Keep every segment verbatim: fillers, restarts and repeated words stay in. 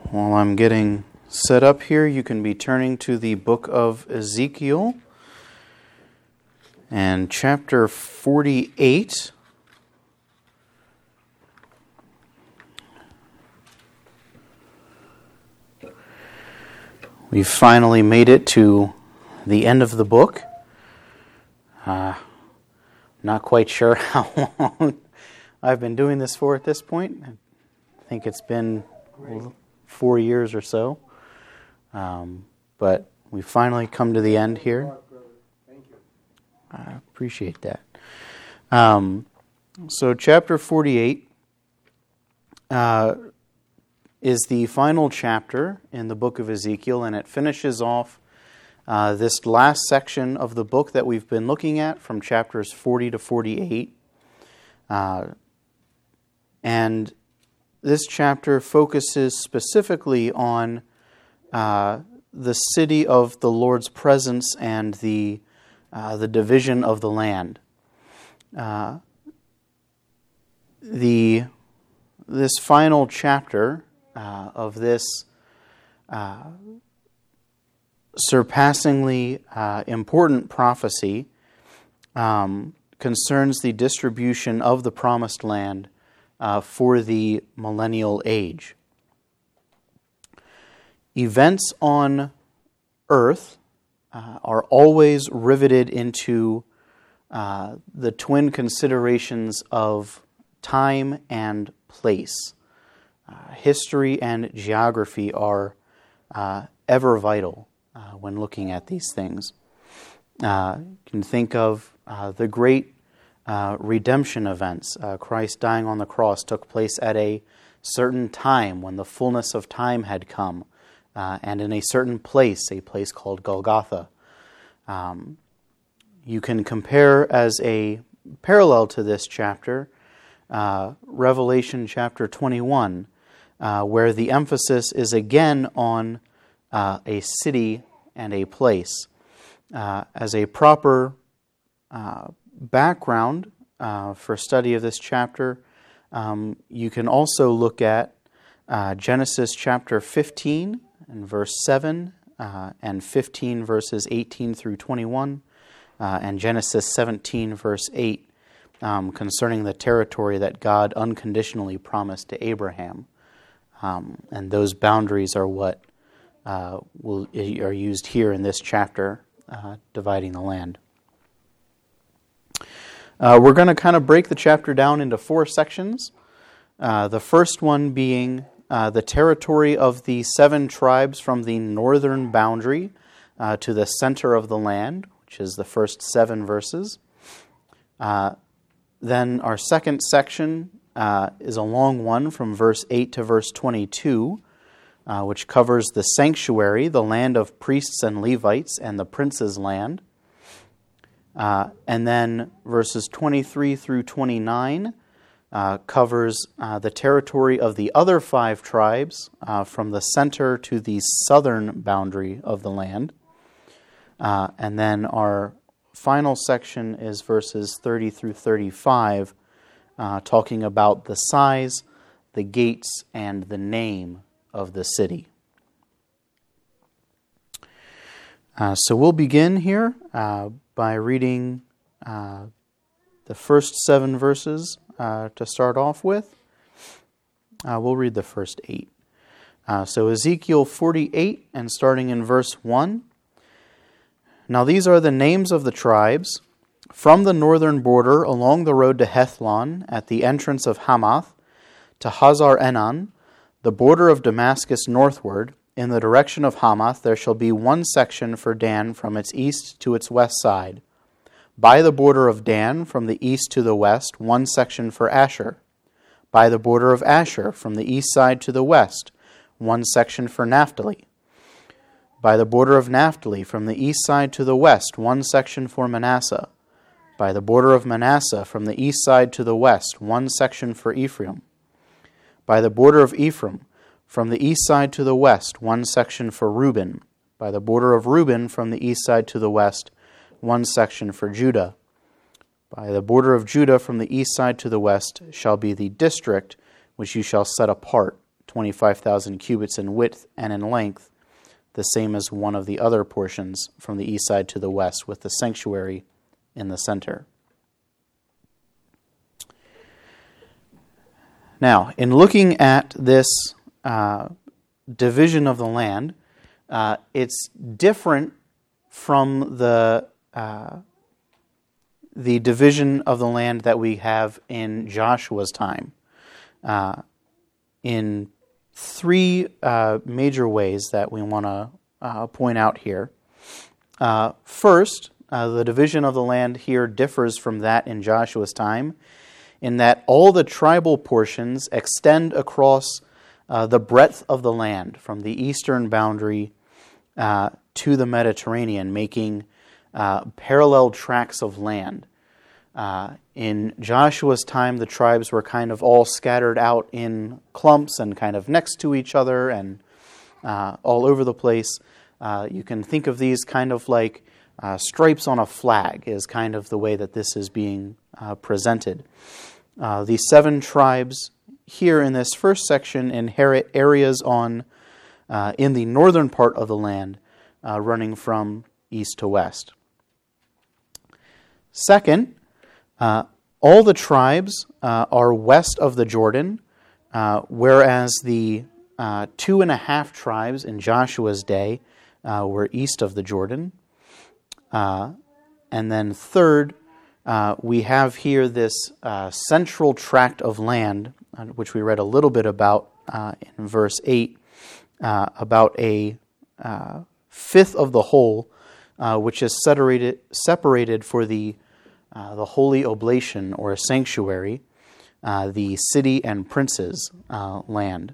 While I'm getting set up here, you can be turning to the book of Ezekiel and chapter forty-eight. We've finally made it to the end of the book. Uh, not quite sure how long I've been doing this for at this point. I think it's been four years or so. Um, but we finally come to the end here. I appreciate that. Um, so chapter forty-eight uh, is the final chapter in the book of Ezekiel, and it finishes off uh, this last section of the book that we've been looking at from chapters forty to forty-eight. Uh, and this chapter focuses specifically on uh, the city of the Lord's presence and the uh, the division of the land. Uh, the this final chapter uh, of this uh, surpassingly uh, important prophecy um, concerns the distribution of the promised land Uh, for the millennial age. Events on earth uh, are always riveted into uh, the twin considerations of time and place. Uh, history and geography are uh, ever vital uh, when looking at these things. Uh, you can think of uh, the great Uh, redemption events. Uh, Christ dying on the cross took place at a certain time when the fullness of time had come, uh, and in a certain place, a place called Golgotha. Um, you can compare as a parallel to this chapter, uh, Revelation chapter twenty-one, uh, where the emphasis is again on uh, a city and a place. Uh, as a proper uh, background uh, for study of this chapter, um, you can also look at uh, Genesis chapter fifteen and verse seven, uh, and fifteen verses eighteen through twenty-one, uh, and Genesis seventeen verse eight, um, concerning the territory that God unconditionally promised to Abraham. Um, and those boundaries are what uh, will are used here in this chapter, uh, dividing the land. Uh, we're going to kind of break the chapter down into four sections. Uh, the first one being uh, the territory of the seven tribes from the northern boundary uh, to the center of the land, which is the first seven verses. Uh, then our second section uh, is a long one from verse eight to verse twenty-two, uh, which covers the sanctuary, the land of priests and Levites, and the prince's land. Uh, and then verses twenty-three through twenty-nine uh, covers uh, the territory of the other five tribes uh, from the center to the southern boundary of the land. Uh, and then our final section is verses thirty through thirty-five, uh, talking about the size, the gates, and the name of the city. Uh, so we'll begin here uh, by reading uh, the first seven verses uh, to start off with. Uh, we'll read the first eight. Uh, so Ezekiel forty-eight, and starting in verse one. Now these are the names of the tribes from the northern border along the road to Hethlon at the entrance of Hamath to Hazar Enan, the border of Damascus northward. In the direction of Hamath there shall be one section for Dan from its east to its west side. By the border of Dan from the east to the west, one section for Asher. By the border of Asher from the east side to the west, one section for Naphtali. By the border of Naphtali from the east side to the west, one section for Manasseh. By the border of Manasseh from the east side to the west, one section for Ephraim. By the border of Ephraim from the east side to the west, one section for Reuben. By the border of Reuben from the east side to the west, one section for Judah. By the border of Judah from the east side to the west shall be the district which you shall set apart, twenty-five thousand cubits in width and in length, the same as one of the other portions from the east side to the west, with the sanctuary in the center. Now, in looking at this uh, division of the land, uh, it's different from the uh, the division of the land that we have in Joshua's time, uh, in three uh, major ways that we want to uh, point out here. Uh, first, uh, the division of the land here differs from that in Joshua's time, in that all the tribal portions extend across uh, the breadth of the land, from the eastern boundary uh, to the Mediterranean, making uh, parallel tracts of land. Uh, in Joshua's time, the tribes were kind of all scattered out in clumps and kind of next to each other and uh, all over the place. Uh, you can think of these kind of like uh, stripes on a flag is kind of the way that this is being uh, presented. Uh, the seven tribes here in this first section inherit areas on uh, in the northern part of the land, uh, running from east to west. Second, uh, all the tribes uh, are west of the Jordan, uh, whereas the uh, two and a half tribes in Joshua's day uh, were east of the Jordan. Uh, and then third, uh, we have here this uh, central tract of land, uh, which we read a little bit about uh, in verse eight, uh, about a uh, fifth of the whole, uh, which is separated separated for the uh, the holy oblation or sanctuary, uh, the city and princes uh, land.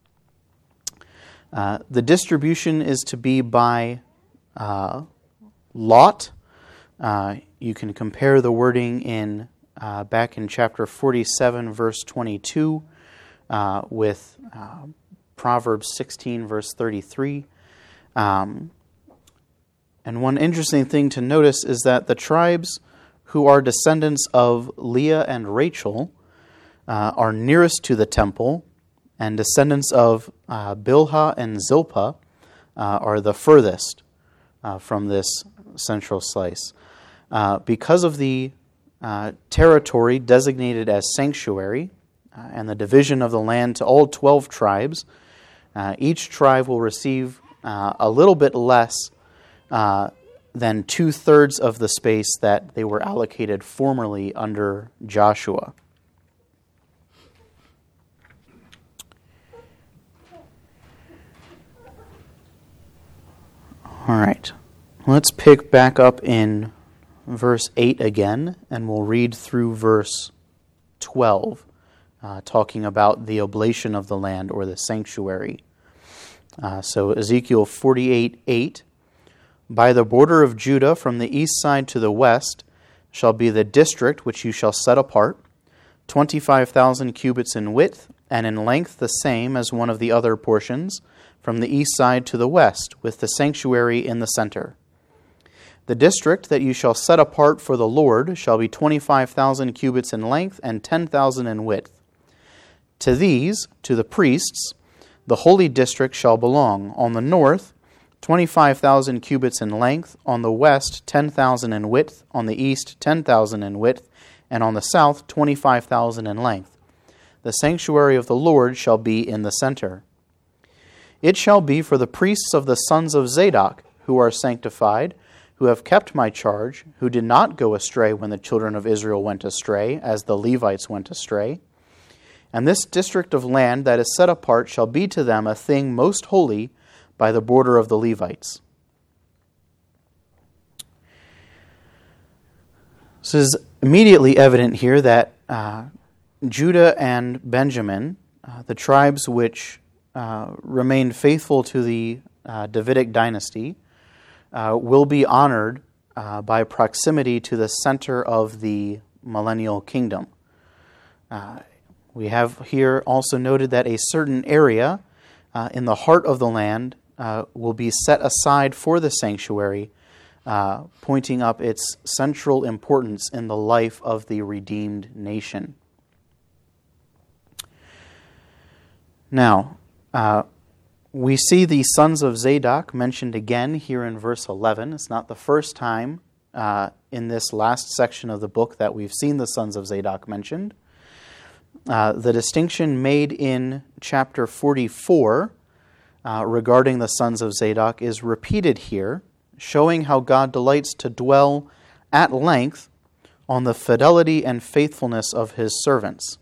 Uh, the distribution is to be by uh, lot. Uh, you can compare the wording in uh, back in chapter forty-seven, verse twenty-two, uh, with uh, Proverbs sixteen, verse thirty-three. Um, and one interesting thing to notice is that the tribes who are descendants of Leah and Rachel uh, are nearest to the temple, and descendants of uh, Bilhah and Zilpah uh, are the furthest uh, from this central slice. Uh, because of the uh, territory designated as sanctuary uh, and the division of the land to all twelve tribes, uh, each tribe will receive uh, a little bit less uh, than two-thirds of the space that they were allocated formerly under Joshua. All right, let's pick back up in verse eight again, and we'll read through verse twelve, uh, talking about the oblation of the land or the sanctuary. Uh, so Ezekiel forty-eight eight, by the border of Judah from the east side to the west shall be the district which you shall set apart, twenty-five thousand cubits in width, and in length the same as one of the other portions, from the east side to the west, with the sanctuary in the center. The district that you shall set apart for the Lord shall be twenty-five thousand cubits in length and ten thousand in width. To these, to the priests, the holy district shall belong. On the north, twenty-five thousand cubits in length, on the west, ten thousand in width, on the east, ten thousand in width, and on the south, twenty-five thousand in length. The sanctuary of the Lord shall be in the center. It shall be for the priests of the sons of Zadok, who are sanctified, who have kept my charge, who did not go astray when the children of Israel went astray, as the Levites went astray. And this district of land that is set apart shall be to them a thing most holy by the border of the Levites. This is immediately evident here that uh, Judah and Benjamin, uh, the tribes which uh, remained faithful to the uh, Davidic dynasty, Uh, will be honored uh, by proximity to the center of the millennial kingdom. Uh, we have here also noted that a certain area uh, in the heart of the land uh, will be set aside for the sanctuary, uh, pointing up its central importance in the life of the redeemed nation. Now, Uh, we see the sons of Zadok mentioned again here in verse eleven. It's not the first time uh, in this last section of the book that we've seen the sons of Zadok mentioned. Uh, the distinction made in chapter forty-four uh, regarding the sons of Zadok is repeated here, showing how God delights to dwell at length on the fidelity and faithfulness of his servants.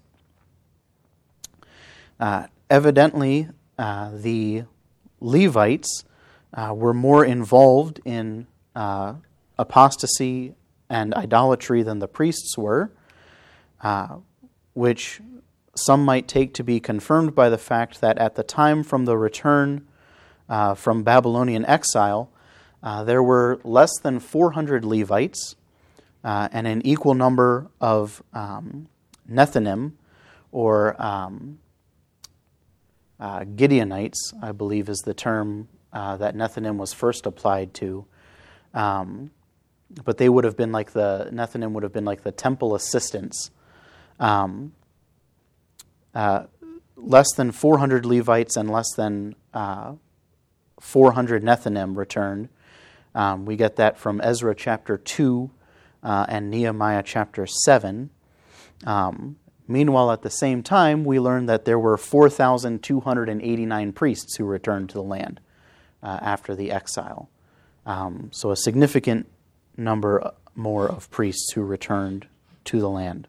Uh, evidently, uh, the Levites uh, were more involved in uh, apostasy and idolatry than the priests were, uh, which some might take to be confirmed by the fact that at the time from the return uh, from Babylonian exile, uh, there were less than four hundred Levites uh, and an equal number of um, Nethinim, or um, uh, Gideonites, I believe is the term uh, that Nethinim was first applied to. Um, but they would have been like the, Nethinim would have been like the temple assistants. Um, uh, less than four hundred Levites and less than uh, four hundred Nethinim returned. Um, we get that from Ezra chapter two uh, and Nehemiah chapter seven. Um, meanwhile, at the same time, we learn that there were four thousand two hundred eighty-nine priests who returned to the land uh, after the exile. Um, so a significant number more of priests who returned to the land.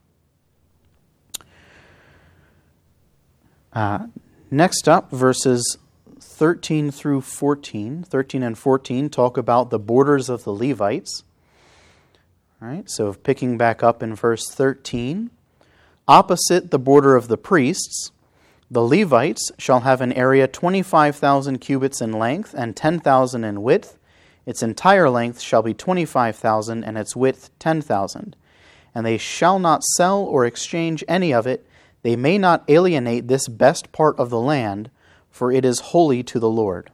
Uh, next up, verses thirteen through fourteen, thirteen and fourteen talk about the borders of the Levites. All right, so picking back up in verse thirteen, opposite the border of the priests, the Levites shall have an area twenty-five thousand cubits in length and ten thousand in width. Its entire length shall be twenty-five thousand and its width ten thousand. And they shall not sell or exchange any of it. They may not alienate this best part of the land, for it is holy to the Lord.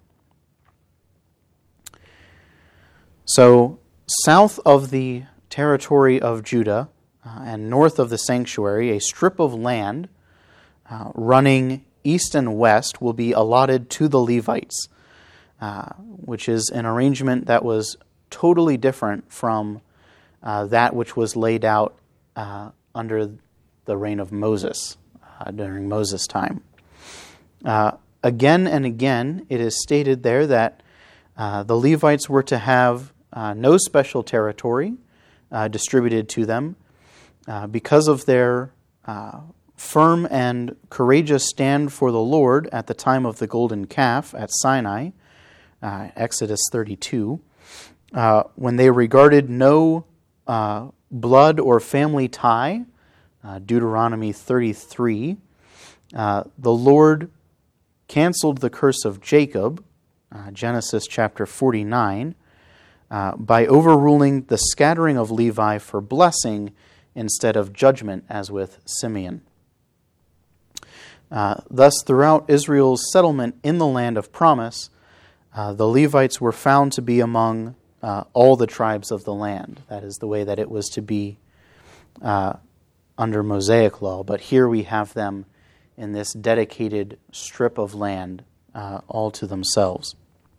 So, south of the territory of Judah uh, and north of the sanctuary, a strip of land uh, running east and west will be allotted to the Levites, uh, which is an arrangement that was totally different from uh, that which was laid out uh, under the reign of Moses, uh, during Moses' time. Uh, again and again, it is stated there that uh, the Levites were to have uh, no special territory uh, distributed to them uh, because of their uh, firm and courageous stand for the Lord at the time of the golden calf at Sinai, uh, Exodus thirty-two, uh, when they regarded no uh, blood or family tie, Uh, Deuteronomy thirty-three, uh, the Lord canceled the curse of Jacob, uh, Genesis chapter forty-nine, uh, by overruling the scattering of Levi for blessing instead of judgment, as with Simeon. Uh, thus, throughout Israel's settlement in the land of promise, uh, the Levites were found to be among uh, all the tribes of the land. That is the way that it was to be uh, under Mosaic law, but here we have them in this dedicated strip of land uh, all to themselves.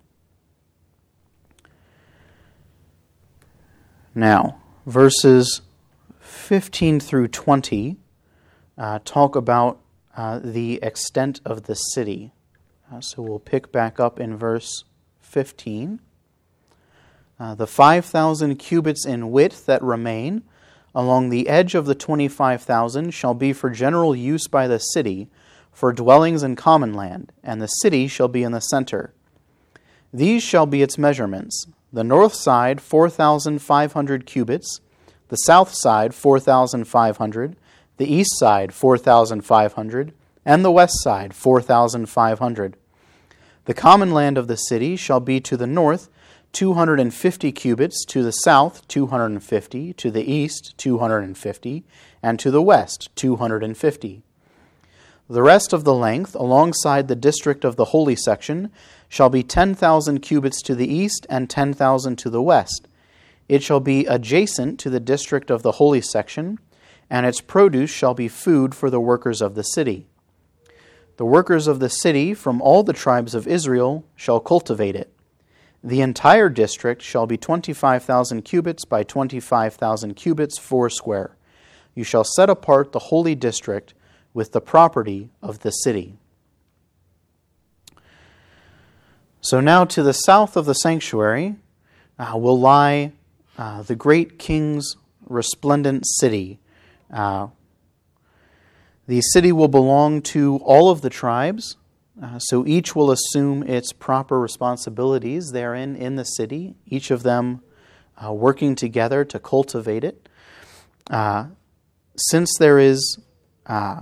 Now, verses fifteen through twenty uh, talk about uh, the extent of the city. Uh, so we'll pick back up in verse fifteen. Uh, the five thousand cubits in width that remain along the edge of the twenty-five thousand shall be for general use by the city, for dwellings in common land, and the city shall be in the center. These shall be its measurements: the north side four thousand five hundred cubits, the south side four thousand five hundred, the east side four thousand five hundred, and the west side four thousand five hundred. The common land of the city shall be to the north two hundred fifty cubits, to the south two hundred fifty, to the east two hundred fifty, and to the west two hundred fifty. The rest of the length, alongside the district of the holy section, shall be ten thousand cubits to the east and ten thousand to the west. It shall be adjacent to the district of the holy section, and its produce shall be food for the workers of the city. The workers of the city from all the tribes of Israel shall cultivate it. The entire district shall be twenty-five thousand cubits by twenty-five thousand cubits foursquare. You shall set apart the holy district with the property of the city. So now to the south of the sanctuary uh, will lie uh, the great king's resplendent city. Uh, the city will belong to all of the tribes, uh, so each will assume its proper responsibilities therein in the city, each of them uh, working together to cultivate it. Uh, since there is uh,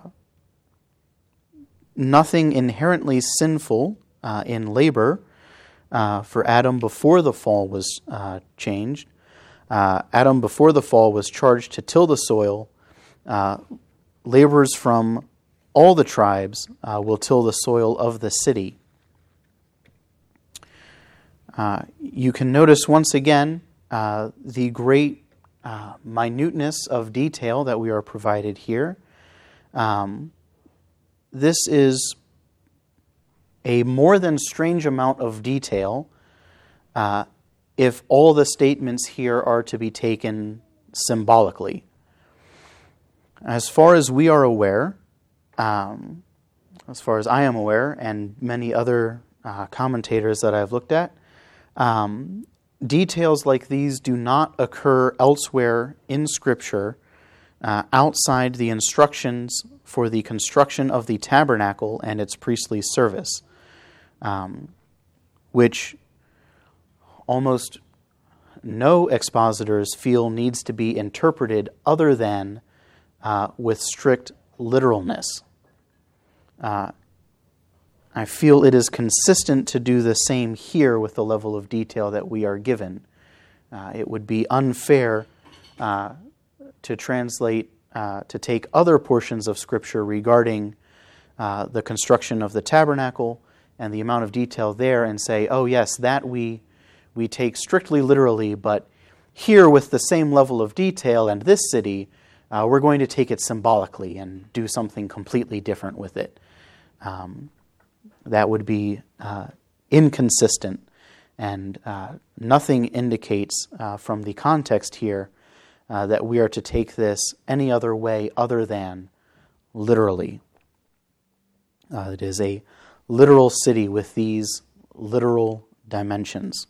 nothing inherently sinful uh, in labor uh, for Adam before the fall was uh, changed, uh, Adam before the fall was charged to till the soil. Uh, laborers from all the tribes uh, will till the soil of the city. Uh, you can notice once again uh, the great uh, minuteness of detail that we are provided here. Um, this is a more than strange amount of detail uh, if all the statements here are to be taken symbolically. As far as we are aware, um, as far as I am aware, and many other uh, commentators that I've looked at, um, details like these do not occur elsewhere in Scripture uh, outside the instructions for the construction of the tabernacle and its priestly service, um, which almost no expositors feel needs to be interpreted other than uh, with strict literalness. Uh, I feel it is consistent to do the same here with the level of detail that we are given. Uh, it would be unfair uh, to translate, uh, to take other portions of Scripture regarding uh, the construction of the tabernacle and the amount of detail there and say, oh yes, that we we take strictly literally, but here with the same level of detail and this city, uh, we're going to take it symbolically and do something completely different with it. Um, that would be uh, inconsistent, and uh, nothing indicates uh, from the context here uh, that we are to take this any other way other than literally. Uh, it is a literal city with these literal dimensions.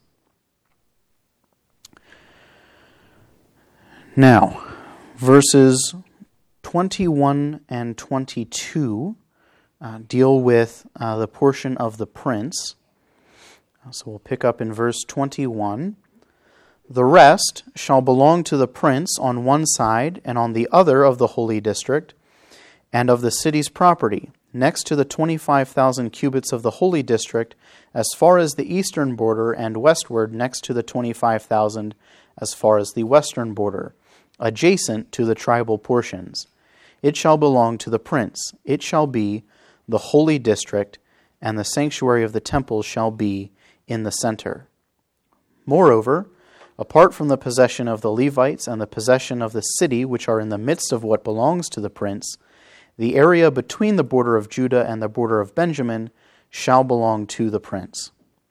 Now, verses twenty-one and twenty-two uh, deal with uh, the portion of the prince. So we'll pick up in verse twenty-one. The rest shall belong to the prince on one side and on the other of the holy district and of the city's property, next to the twenty-five thousand cubits of the holy district, as far as the eastern border, and westward next to the twenty-five thousand as far as the western border, adjacent to the tribal portions. It shall belong to the prince. It shall be the holy district, and the sanctuary of the temple shall be in the center. Moreover, apart from the possession of the Levites and the possession of the city, which are in the midst of what belongs to the prince, the area between the border of Judah and the border of Benjamin shall belong to the prince.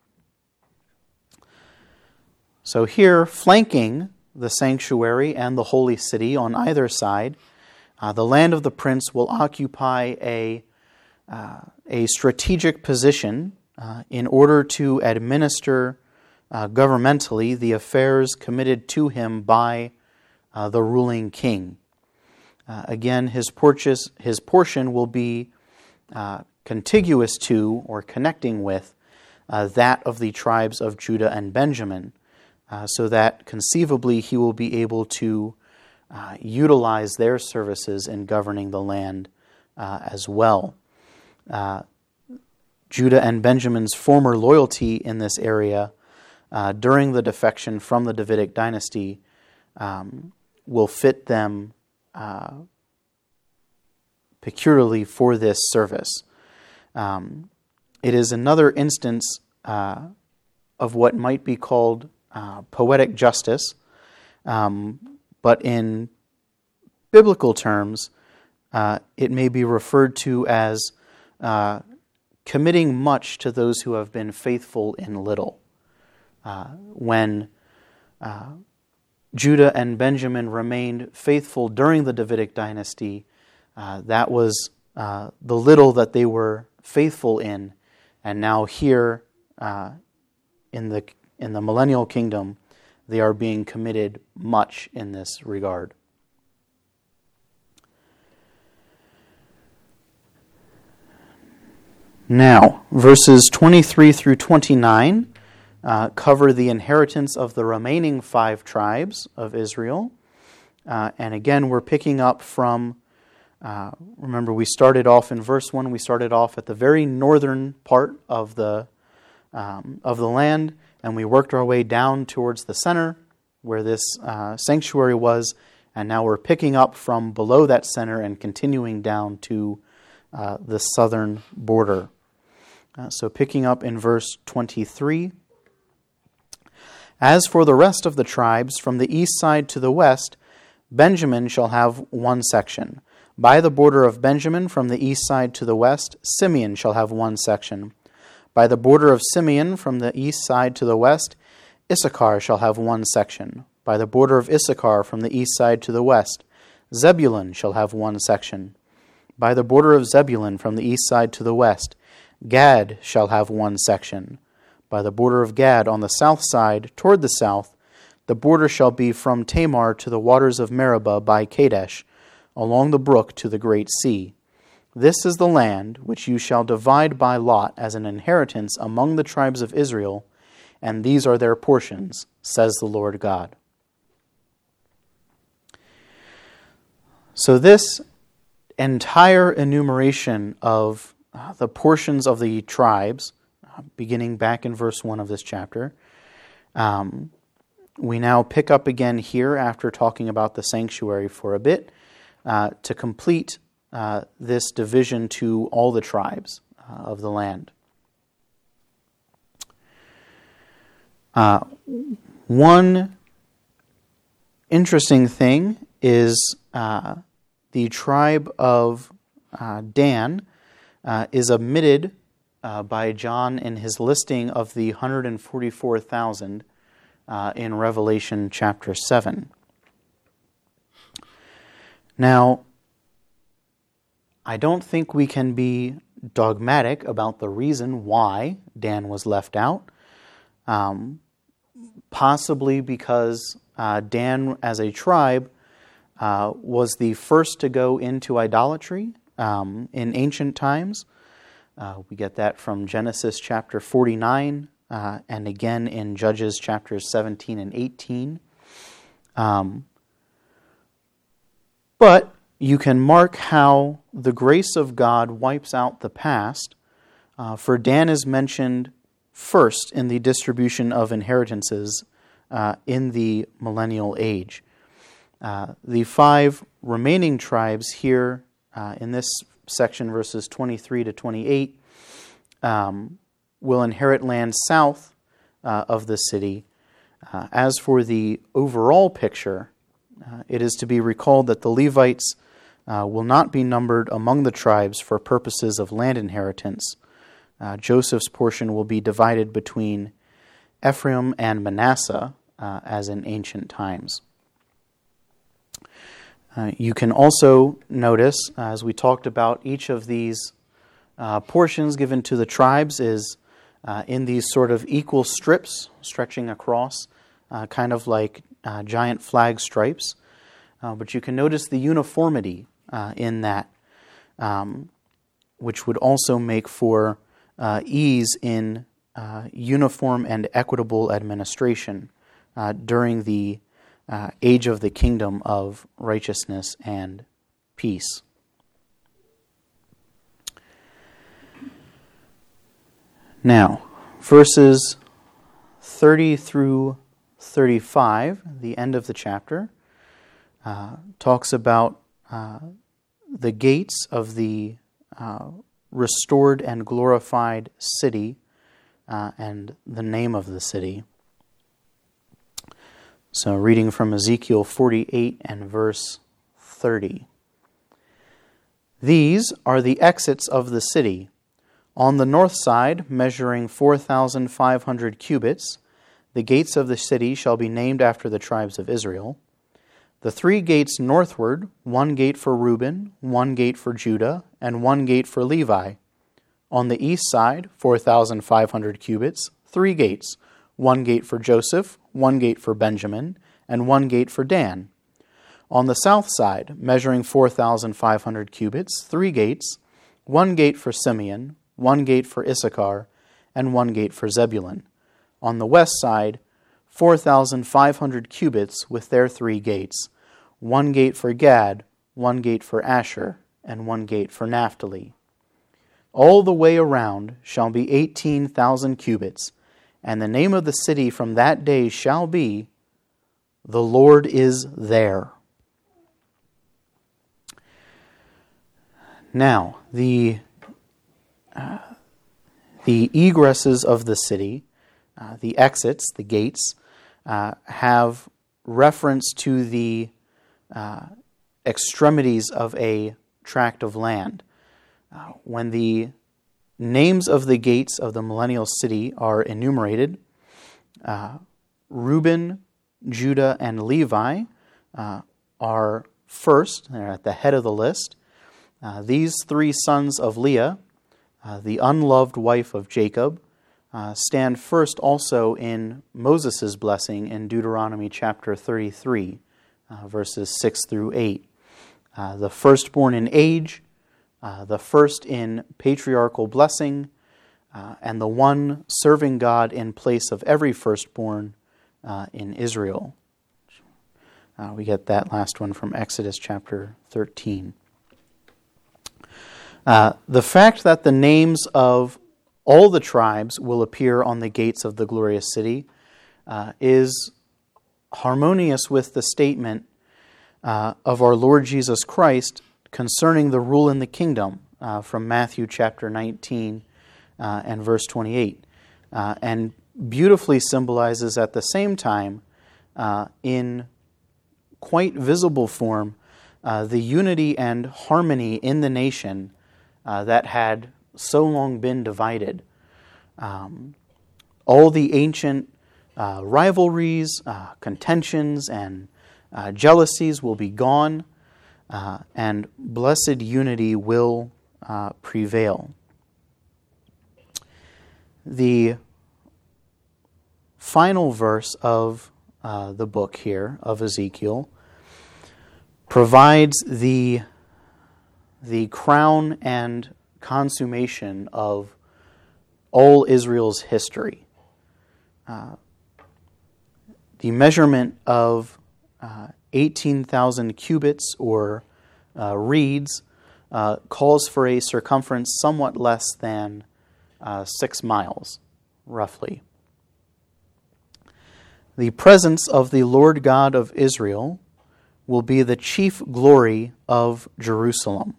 So here, flanking the sanctuary and the holy city on either side, uh, the land of the prince will occupy a, uh, a strategic position uh, in order to administer uh, governmentally the affairs committed to him by uh, the ruling king. Uh, again, his, purchase, his portion will be uh, contiguous to or connecting with uh, that of the tribes of Judah and Benjamin, uh, so that conceivably he will be able to uh, utilize their services in governing the land uh, as well. Uh, Judah and Benjamin's former loyalty in this area uh, during the defection from the Davidic dynasty um, will fit them Uh, peculiarly for this service. Um, it is another instance uh, of what might be called uh, poetic justice, um, but in biblical terms, uh, it may be referred to as uh, committing much to those who have been faithful in little. Uh, when uh, Judah and Benjamin remained faithful during the Davidic dynasty, uh, that was uh, the little that they were faithful in, and now here uh, in the in the millennial kingdom, they are being committed much in this regard. Now, verses twenty-three through twenty-nine uh, cover the inheritance of the remaining five tribes of Israel. Uh, and again, we're picking up from, uh, remember we started off in verse one, we started off at the very northern part of the um, of the land, and we worked our way down towards the center where this uh, sanctuary was, and now we're picking up from below that center and continuing down to uh, the southern border. Uh, so picking up in verse twenty-three, as for the rest of the tribes from the east side to the west, Benjamin shall have one section. By the border of Benjamin from the east side to the west, Simeon shall have one section. By the border of Simeon from the east side to the west, Issachar shall have one section. By the border of Issachar from the east side to the west, Zebulun shall have one section. By the border of Zebulun from the east side to the west, Gad shall have one section. By the border of Gad on the south side, toward the south, the border shall be from Tamar to the waters of Meribah by Kadesh, along the brook to the great sea. This is the land which you shall divide by lot as an inheritance among the tribes of Israel, and these are their portions, says the Lord God. So this entire enumeration of uh, the portions of the tribes, uh, beginning back in verse one of this chapter, um, we now pick up again here after talking about the sanctuary for a bit, uh, to complete uh, this division to all the tribes uh, of the land. Uh, one interesting thing is uh, the tribe of uh, Dan uh, is omitted uh, by John in his listing of the one hundred forty-four thousand uh, in Revelation chapter seven. Now, I don't think we can be dogmatic about the reason why Dan was left out. Um, possibly because uh, Dan, as a tribe, uh, was the first to go into idolatry um, in ancient times. Uh, we get that from Genesis chapter forty-nine, uh, and again in Judges chapters seventeen and eighteen. Um, but you can mark how the grace of God wipes out the past, uh, for Dan is mentioned first in the distribution of inheritances uh, in the millennial age. Uh, the five remaining tribes here uh, in this section, verses twenty-three to twenty-eight, um, will inherit land south uh, of the city. Uh, as for the overall picture, uh, it is to be recalled that the Levites uh, will not be numbered among the tribes for purposes of land inheritance. Uh, Joseph's portion will be divided between Ephraim and Manasseh, uh, as in ancient times. Uh, you can also notice, uh, as we talked about, each of these uh, portions given to the tribes is uh, in these sort of equal strips stretching across, uh, kind of like uh, giant flag stripes. Uh, but you can notice the uniformity uh, in that, um, which would also make for Uh, ease in uh, uniform and equitable administration uh, during the uh, age of the kingdom of righteousness and peace. Now, verses thirty through thirty-five, the end of the chapter, uh, talks about uh, the gates of the uh, restored and glorified city, uh, and the name of the city. So reading from Ezekiel forty-eight and verse thirty. These are the exits of the city, On the north side, measuring four thousand five hundred cubits, the gates of the city shall be named after the tribes of Israel. The three gates northward, one gate for Reuben, one gate for Judah, and one gate for Levi. On the east side, four thousand five hundred cubits, three gates, one gate for Joseph, one gate for Benjamin, and one gate for Dan. On the south side, measuring four thousand five hundred cubits, three gates, one gate for Simeon, one gate for Issachar, and one gate for Zebulun. On the west side, four thousand five hundred cubits with their three gates, one gate for Gad, one gate for Asher, and one gate for Naphtali. All the way around shall be eighteen thousand cubits, and the name of the city from that day shall be, The Lord is There. Now, the uh, the egresses of the city, uh, the exits, the gates, uh, have reference to the uh, extremities of a tract of land. Uh, when the names of the gates of the millennial city are enumerated, uh, Reuben, Judah, and Levi uh, are first. They're at the head of the list. Uh, these three sons of Leah, uh, the unloved wife of Jacob, uh, stand first also in Moses' blessing in Deuteronomy chapter thirty-three, uh, verses six through eight. Uh, the firstborn in age, uh, the first in patriarchal blessing, uh, and the one serving God in place of every firstborn uh, in Israel. Uh, we get that last one from Exodus chapter thirteen. Uh, the fact that the names of all the tribes will appear on the gates of the glorious city uh, is harmonious with the statement uh, of our Lord Jesus Christ concerning the rule in the kingdom uh, from Matthew chapter nineteen uh, and verse twenty-eight, uh, and beautifully symbolizes at the same time uh, in quite visible form uh, the unity and harmony in the nation Uh, that had so long been divided. Um, all the ancient uh, rivalries, uh, contentions, and uh, jealousies will be gone, uh, and blessed unity will uh, prevail. The final verse of uh, the book here, of Ezekiel, provides the the crown and consummation of all Israel's history. Uh, the measurement of uh, eighteen thousand cubits or uh, reeds uh, calls for a circumference somewhat less than uh, six miles, roughly. The presence of the Lord God of Israel will be the chief glory of Jerusalem.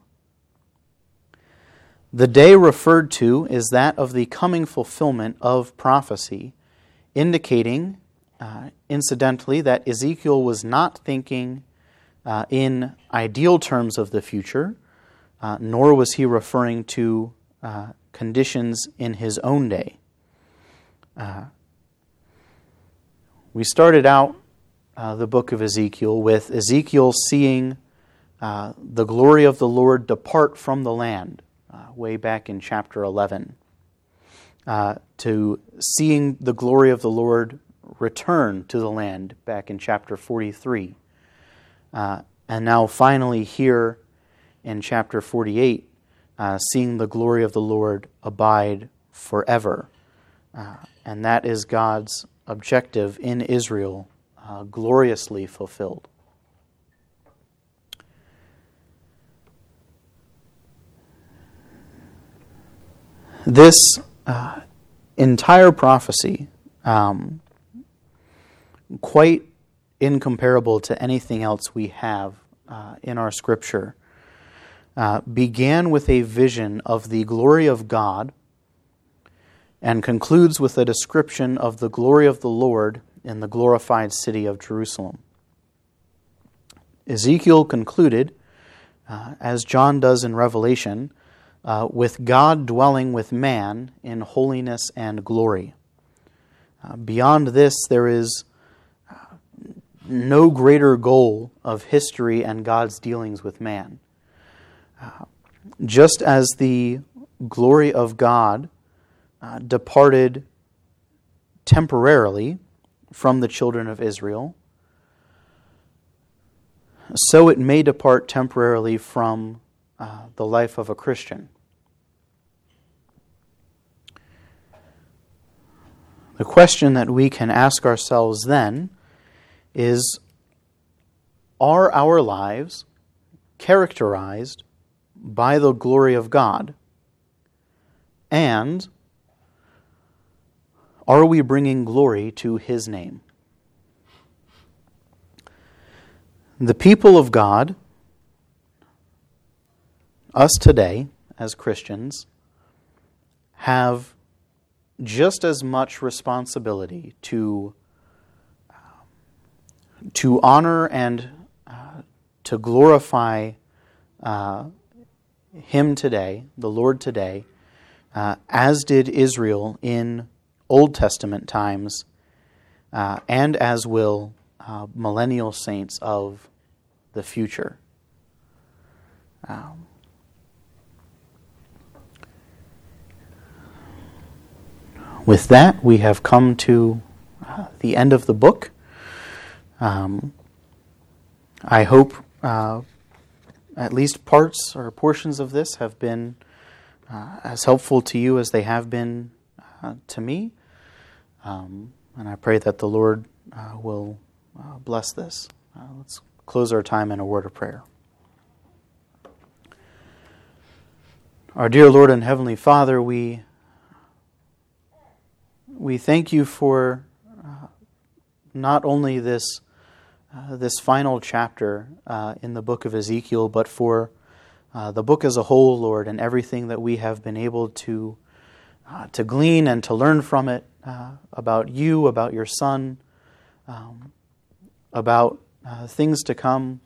The day referred to is that of the coming fulfillment of prophecy, indicating, uh, incidentally, that Ezekiel was not thinking uh, in ideal terms of the future, uh, nor was he referring to uh, conditions in his own day. Uh, we started out uh, the book of Ezekiel with Ezekiel seeing uh, the glory of the Lord depart from the land, Uh, way back in chapter eleven, uh, to seeing the glory of the Lord return to the land back in chapter forty-three. Uh, and now finally here in chapter forty-eight, uh, seeing the glory of the Lord abide forever. Uh, and that is God's objective in Israel, uh, gloriously fulfilled. This uh, entire prophecy, um, quite incomparable to anything else we have uh, in our Scripture, uh, began with a vision of the glory of God and concludes with a description of the glory of the Lord in the glorified city of Jerusalem. Ezekiel concluded, uh, as John does in Revelation, uh, with God dwelling with man in holiness and glory. Uh, beyond this, there is uh, no greater goal of history and God's dealings with man. Uh, just as the glory of God uh, departed temporarily from the children of Israel, so it may depart temporarily from uh, the life of a Christian. The question that we can ask ourselves then is, are our lives characterized by the glory of God? And are we bringing glory to His name? The people of God, us today as Christians, have just as much responsibility to uh, to honor and uh, to glorify uh, Him today, the Lord today, uh, as did Israel in Old Testament times, uh, and as will uh, millennial saints of the future. Um, with that, we have come to uh, the end of the book. Um, I hope uh, at least parts or portions of this have been uh, as helpful to you as they have been uh, to me. Um, and I pray that the Lord uh, will uh, bless this. Uh, let's close our time in a word of prayer. Our dear Lord and Heavenly Father, we we thank you for uh, not only this uh, this final chapter uh, in the book of Ezekiel, but for uh, the book as a whole, Lord, and everything that we have been able to uh, to glean and to learn from it uh, about you, about your Son, um, about uh, things to come.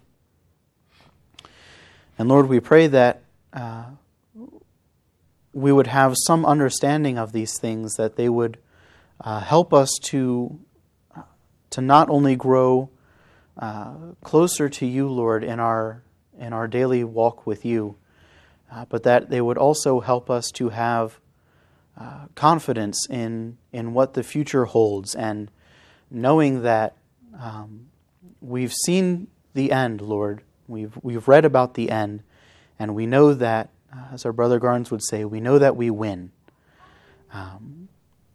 And Lord, we pray that uh, we would have some understanding of these things, that they would uh, help us to uh, to not only grow uh, closer to you, Lord, in our in our daily walk with you, uh, but that they would also help us to have uh, confidence in in what the future holds, and knowing that um, we've seen the end, Lord. We've we've read about the end, and we know that, uh, as our brother Garnes would say, we know that we win. Um,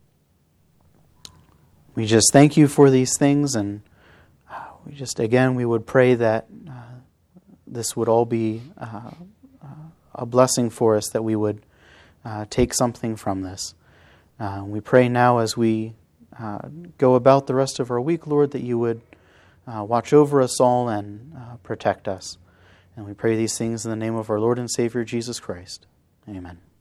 we just thank you for these things, and uh, we just, again, we would pray that uh, this would all be uh, uh, a blessing for us, that we would uh, take something from this. Uh, we pray now as we uh, go about the rest of our week, Lord, that you would uh, watch over us all and uh, protect us. And we pray these things in the name of our Lord and Savior, Jesus Christ. Amen.